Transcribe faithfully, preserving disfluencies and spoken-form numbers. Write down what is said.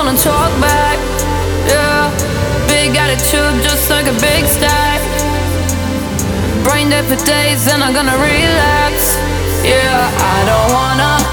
wanna talk back. Yeah, big attitude, just like a big stack. Brain dead for days, and I'm gonna relapse. Yeah, I don't wanna